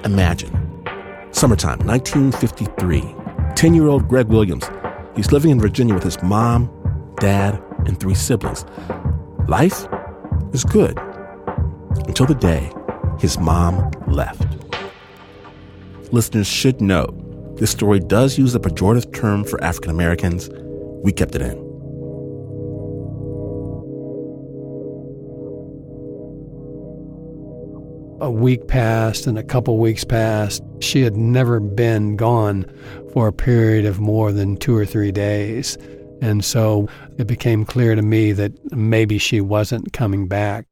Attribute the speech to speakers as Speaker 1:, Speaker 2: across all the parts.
Speaker 1: imagine. Summertime, 1953. 10-year-old Greg Williams. He's living in Virginia with his mom, dad, and 3 siblings. Life is good until the day his mom left. Listeners should know this story does use a pejorative term for African Americans. We kept it in.
Speaker 2: A week passed and a couple weeks passed. She had never been gone for a period of more than 2 or 3 days. And so it became clear to me that maybe she wasn't coming back.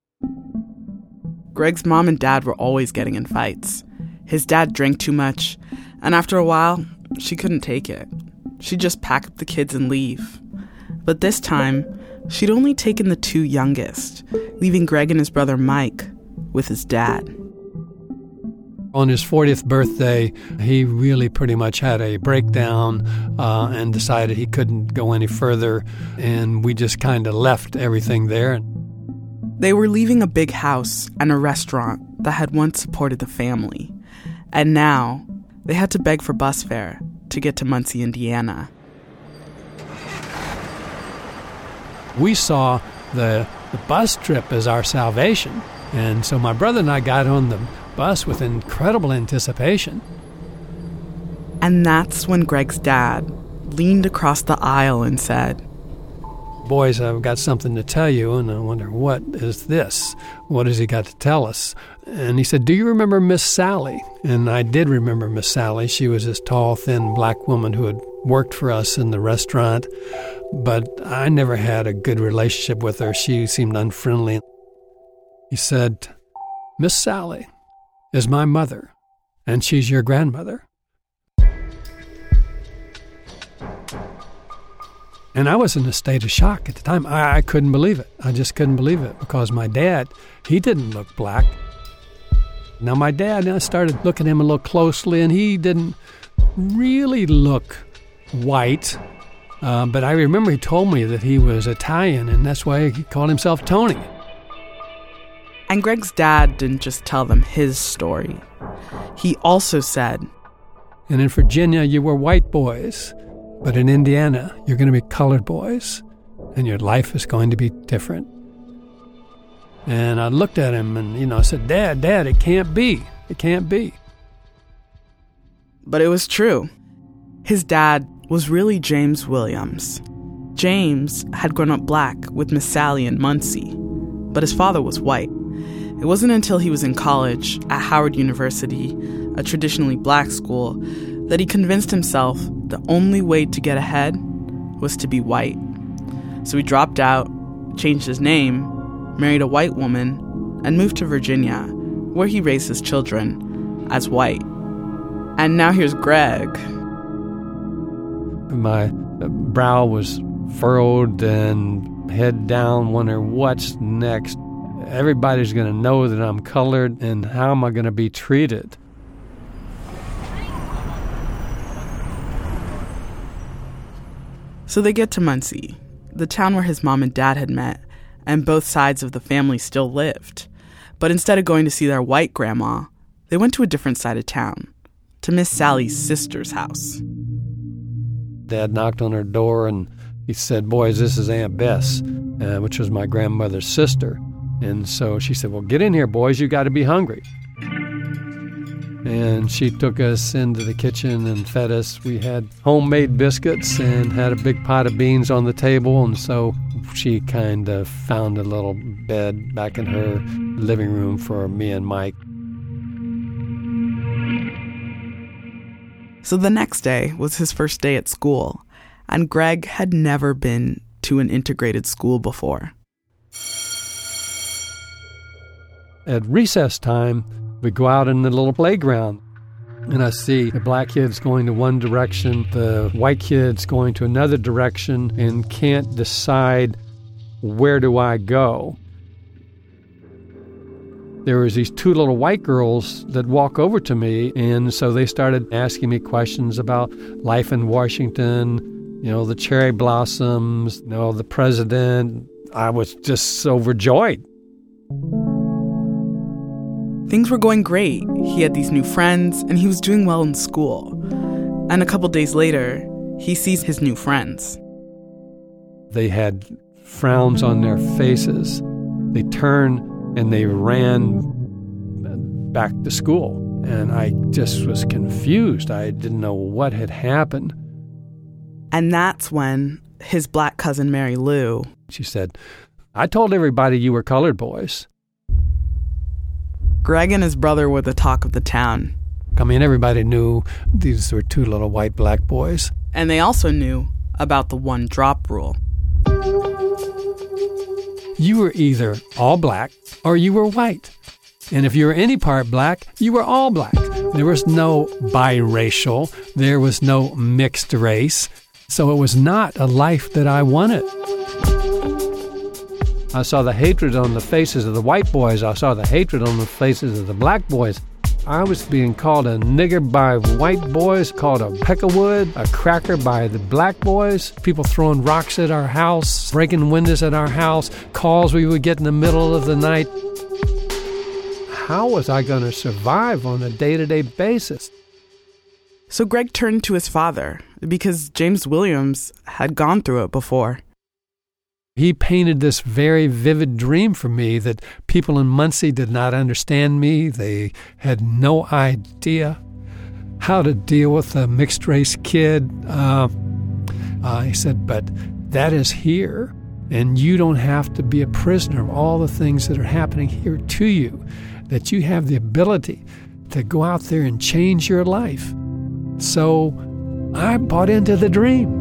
Speaker 3: Greg's mom and dad were always getting in fights. His dad drank too much, and after a while, she couldn't take it. She'd just pack up the kids and leave. But this time, she'd only taken the 2 youngest, leaving Greg and his brother Mike with his dad.
Speaker 2: On his 40th birthday, he really pretty much had a breakdown and decided he couldn't go any further, and we just kind of left everything there.
Speaker 3: They were leaving a big house and a restaurant that had once supported the family, and now they had to beg for bus fare to get to Muncie, Indiana.
Speaker 2: We saw the bus trip as our salvation, and so my brother and I got on the bus with incredible anticipation.
Speaker 3: And that's when Greg's dad leaned across the aisle and said,
Speaker 2: "Boys, I've got something to tell you, and I wonder, what is this? What has he got to tell us?" And he said, "Do you remember Miss Sally?" And I did remember Miss Sally. She was this tall, thin black woman who had worked for us in the restaurant, but I never had a good relationship with her. She seemed unfriendly. He said, "Miss Sally is my mother, and she's your grandmother." And I was in a state of shock at the time. I couldn't believe it. I just couldn't believe it, because my dad, he didn't look black. Now my dad, I started looking at him a little closely, and he didn't really look white. But I remember he told me that he was Italian, and that's why he called himself Tony.
Speaker 3: And Greg's dad didn't just tell them his story. He also said,
Speaker 2: "And in Virginia, you were white boys. But in Indiana, you're going to be colored boys, and your life is going to be different." And I looked at him and, I said, Dad, it can't be. It can't be.
Speaker 3: But it was true. His dad was really James Williams. James had grown up black with Miss Sally in Muncie, but his father was white. It wasn't until he was in college at Howard University, a traditionally black school, that he convinced himself the only way to get ahead was to be white. So he dropped out, changed his name, married a white woman, and moved to Virginia, where he raised his children as white. And now here's Greg.
Speaker 2: My brow was furrowed and head down, wondering what's next. Everybody's going to know that I'm colored, and how am I going to be treated?
Speaker 3: So they get to Muncie, the town where his mom and dad had met, and both sides of the family still lived. But instead of going to see their white grandma, they went to a different side of town, to Miss Sally's sister's house.
Speaker 2: Dad knocked on her door and he said, "Boys, this is Aunt Bess," which was my grandmother's sister. And so she said, "Well, get in here, boys, you got to be hungry." And she took us into the kitchen and fed us. We had homemade biscuits and had a big pot of beans on the table. And so she kind of found a little bed back in her living room for me and Mike.
Speaker 3: So the next day was his first day at school, and Greg had never been to an integrated school before.
Speaker 2: At recess time, we go out in the little playground, and I see the black kids going to one direction, the white kids going to another direction, and can't decide, where do I go? There was these 2 little white girls that walk over to me, and so they started asking me questions about life in Washington, the cherry blossoms, the president. I was just overjoyed.
Speaker 3: Things were going great. He had these new friends, and he was doing well in school. And a couple days later, he sees his new friends.
Speaker 2: They had frowns on their faces. They turned and they ran back to school. And I just was confused. I didn't know what had happened.
Speaker 3: And that's when his black cousin, Mary Lou,
Speaker 2: she said, "I told everybody you were colored boys."
Speaker 3: Greg and his brother were the talk of the town.
Speaker 2: I mean, everybody knew these were two little white black boys.
Speaker 3: And they also knew about the one-drop rule.
Speaker 2: You were either all black or you were white. And if you were any part black, you were all black. There was no biracial. There was no mixed race. So it was not a life that I wanted. I saw the hatred on the faces of the white boys. I saw the hatred on the faces of the black boys. I was being called a nigger by white boys, called a peckerwood, a cracker by the black boys, people throwing rocks at our house, breaking windows at our house, calls we would get in the middle of the night. How was I going to survive on a day-to-day basis?
Speaker 3: So Greg turned to his father because James Williams had gone through it before.
Speaker 2: He painted this very vivid dream for me that people in Muncie did not understand me. They had no idea how to deal with a mixed-race kid. He said, but that is here, and you don't have to be a prisoner of all the things that are happening here to you, that you have the ability to go out there and change your life. So I bought into the dream.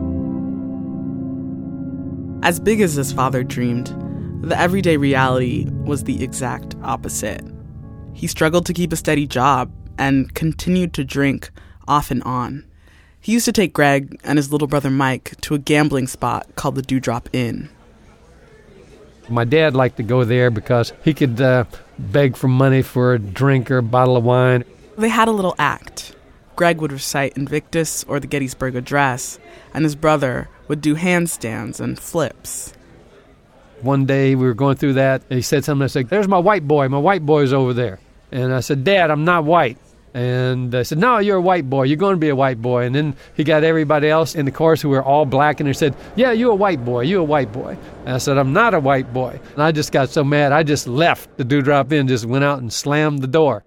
Speaker 3: As big as his father dreamed, the everyday reality was the exact opposite. He struggled to keep a steady job and continued to drink off and on. He used to take Greg and his little brother Mike to a gambling spot called the Dewdrop Inn.
Speaker 2: My dad liked to go there because he could beg for money for a drink or a bottle of wine.
Speaker 3: They had a little act. Greg would recite Invictus or the Gettysburg Address, and his brother would do handstands and flips.
Speaker 2: One day we were going through that, and he said something. I said, "There's my white boy's over there." And I said, "Dad, I'm not white." And I said, "No, you're a white boy. You're going to be a white boy." And then he got everybody else in the chorus who were all black, and he said, "Yeah, you're a white boy. You're a white boy." And I said, "I'm not a white boy." And I just got so mad, I just left the Dewdrop Inn, just went out and slammed the door.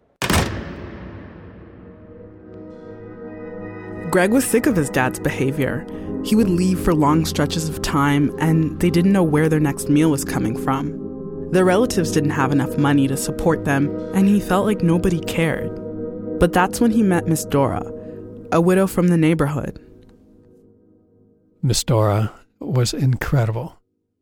Speaker 3: Greg was sick of his dad's behavior. He would leave for long stretches of time, and they didn't know where their next meal was coming from. Their relatives didn't have enough money to support them, and he felt like nobody cared. But that's when he met Miss Dora, a widow from the neighborhood.
Speaker 2: Miss Dora was incredible.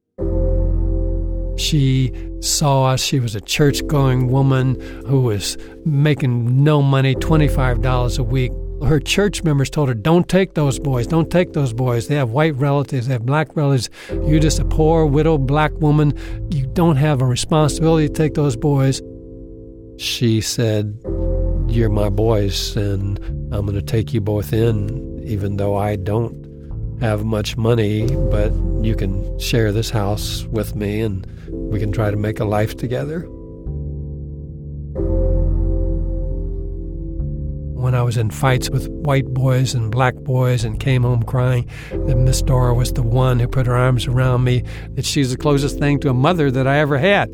Speaker 2: She saw us. She was a church-going woman who was making no money, $25 a week. Her church members told her, "Don't take those boys. Don't take those boys. They have white relatives. They have black relatives. You're just a poor, widow, black woman. You don't have a responsibility to take those boys." She said, "You're my boys, and I'm going to take you both in, even though I don't have much money, but you can share this house with me, and we can try to make a life together." When I was in fights with white boys and black boys and came home crying, that Miss Dora was the one who put her arms around me, that she's the closest thing to a mother that I ever had.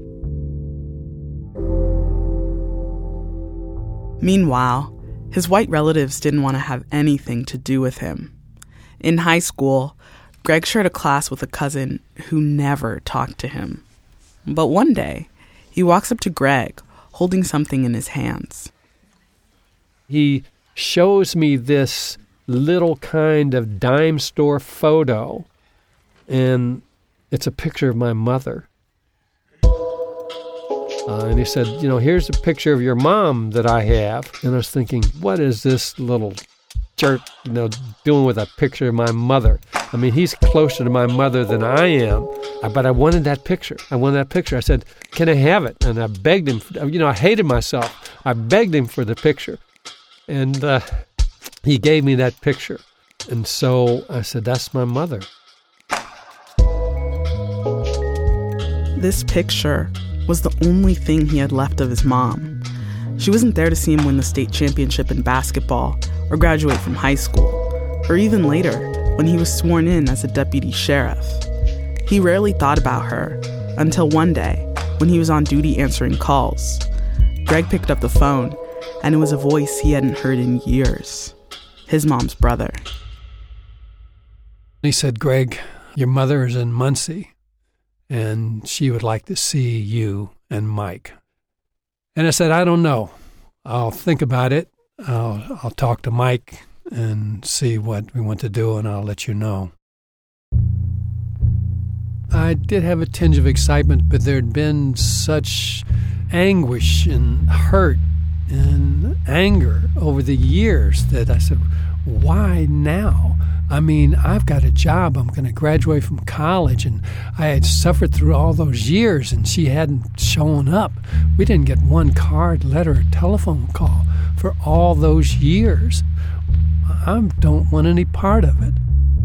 Speaker 3: Meanwhile, his white relatives didn't want to have anything to do with him. In high school, Greg shared a class with a cousin who never talked to him. But one day, he walks up to Greg, holding something in his hands.
Speaker 2: He shows me this little kind of dime store photo, and it's a picture of my mother. And he said, "Here's a picture of your mom that I have." And I was thinking, what is this little jerk, doing with a picture of my mother? I mean, he's closer to my mother than I am, but I wanted that picture. I said, "Can I have it?" And I begged him. I hated myself. I begged him for the picture. And he gave me that picture. And so I said, "That's my mother."
Speaker 3: This picture was the only thing he had left of his mom. She wasn't there to see him win the state championship in basketball or graduate from high school, or even later when he was sworn in as a deputy sheriff. He rarely thought about her until one day when he was on duty answering calls. Greg picked up the phone, and it was a voice he hadn't heard in years. His mom's brother.
Speaker 2: He said, "Greg, your mother is in Muncie, and she would like to see you and Mike." And I said, "I don't know. I'll think about it. I'll talk to Mike and see what we want to do, and I'll let you know." I did have a tinge of excitement, but there had been such anguish and hurt and anger over the years that I said, why now? I mean, I've got a job. I'm going to graduate from college, and I had suffered through all those years, and she hadn't shown up. We didn't get one card, letter, or telephone call for all those years. I don't want any part of it.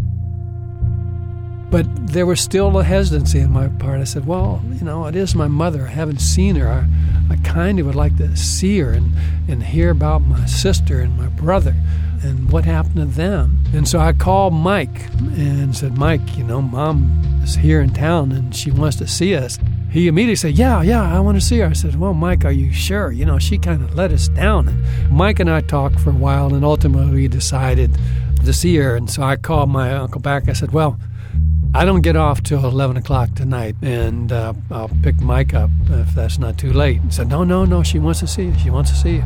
Speaker 2: But there was still a hesitancy on my part. I said, well, it is my mother. I haven't seen her. I kind of would like to see her and hear about my sister and my brother and what happened to them. And so I called Mike and said, Mike, Mom is here in town and she wants to see us. He immediately said, yeah, I want to see her. I said, well, Mike, are you sure? She kind of let us down. And Mike and I talked for a while, and ultimately we decided to see her. And so I called my uncle back. I said, well, I don't get off till 11 o'clock tonight, and I'll pick Mike up if that's not too late. He said, no, she wants to see you. She wants to see you.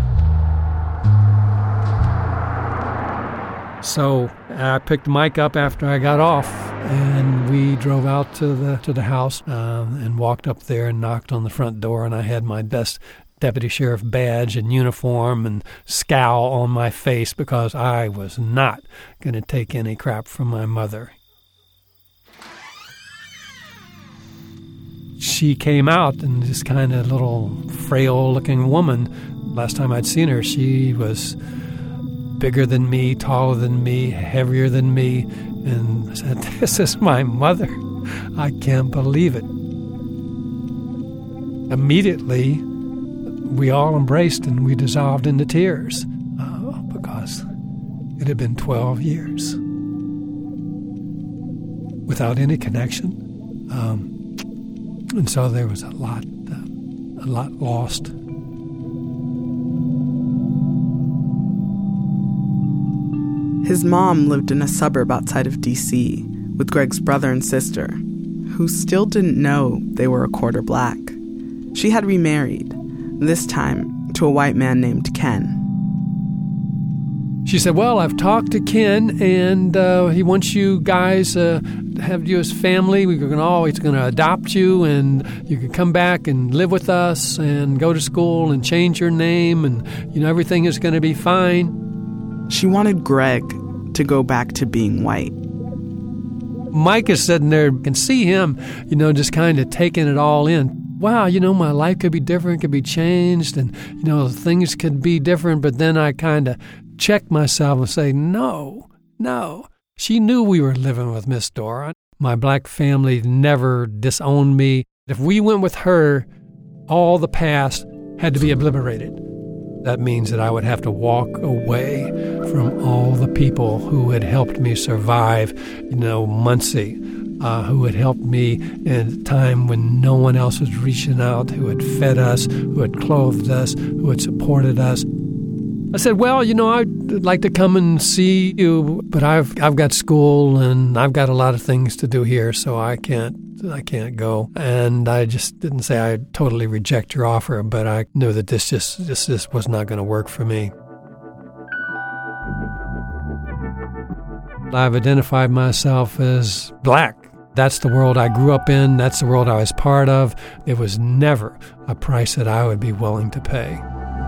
Speaker 2: So I picked Mike up after I got off, and we drove out to the house and walked up there and knocked on the front door, and I had my best deputy sheriff badge and uniform and scowl on my face because I was not going to take any crap from my mother. She came out, and this kind of little frail-looking woman. Last time I'd seen her, she was bigger than me, taller than me, heavier than me, and I said, this is my mother. I can't believe it. Immediately, we all embraced and we dissolved into tears because it had been 12 years without any connection. And so there was a lot lost.
Speaker 3: His mom lived in a suburb outside of D.C. with Greg's brother and sister, who still didn't know they were a quarter black. She had remarried, this time to a white man named Ken.
Speaker 2: She said, well, I've talked to Ken, and he wants you guys to have you as family. He's going to adopt you, and you can come back and live with us and go to school and change your name, and, everything is going to be fine.
Speaker 3: She wanted Greg to go back to being white.
Speaker 2: Mike is sitting there, can see him, just kind of taking it all in. Wow, my life could be different, could be changed, and, things could be different, but then I kind of check myself and say, no. She knew we were living with Miss Dora. My black family never disowned me. If we went with her, all the past had to be obliterated. That means that I would have to walk away from all the people who had helped me survive, Muncie, who had helped me in a time when no one else was reaching out, who had fed us, who had clothed us, who had supported us. I said, well, I'd like to come and see you, but I've got school and I've got a lot of things to do here, so I can't go. And I just didn't say I'd totally reject your offer, but I knew that this was not going to work for me. I've identified myself as black. That's the world I grew up in. That's the world I was part of. It was never a price that I would be willing to pay.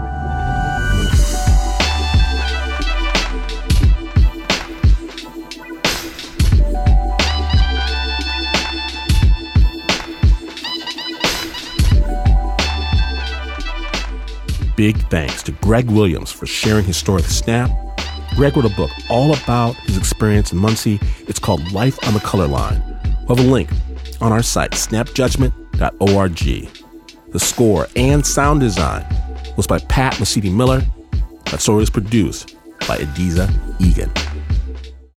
Speaker 1: Big thanks to Greg Williams for sharing his story with Snap. Greg wrote a book all about his experience in Muncie. It's called Life on the Color Line. We'll have a link on our site, snapjudgment.org. The score and sound design was by Pat Mesiti-Miller. That story was produced by Adiza Egan.